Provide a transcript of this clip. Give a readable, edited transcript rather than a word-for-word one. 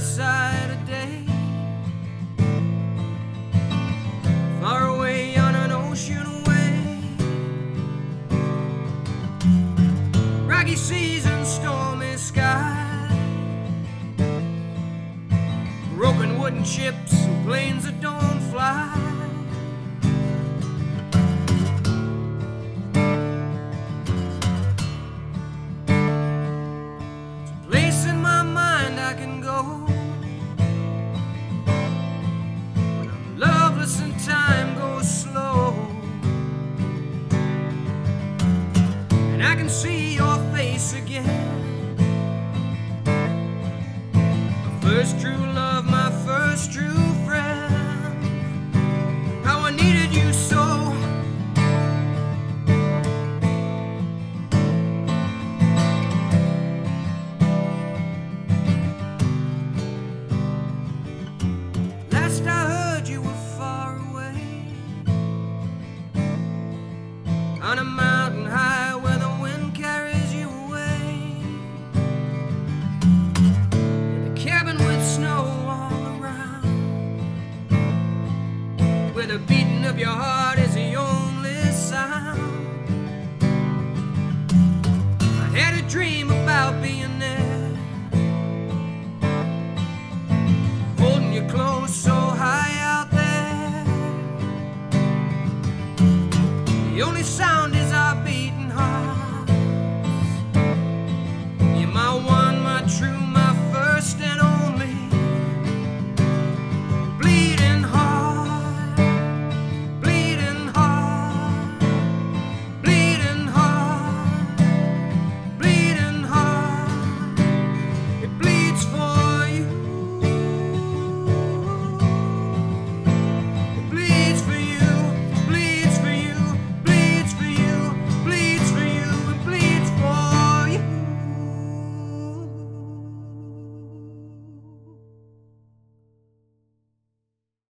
sight of day. Far away on an ocean wave, rocky seas and stormy sky, broken wooden ships and planes that don't fly. It's a place in my mind I can go when I'm loveless and time goes slow, and I can see your face again. The first true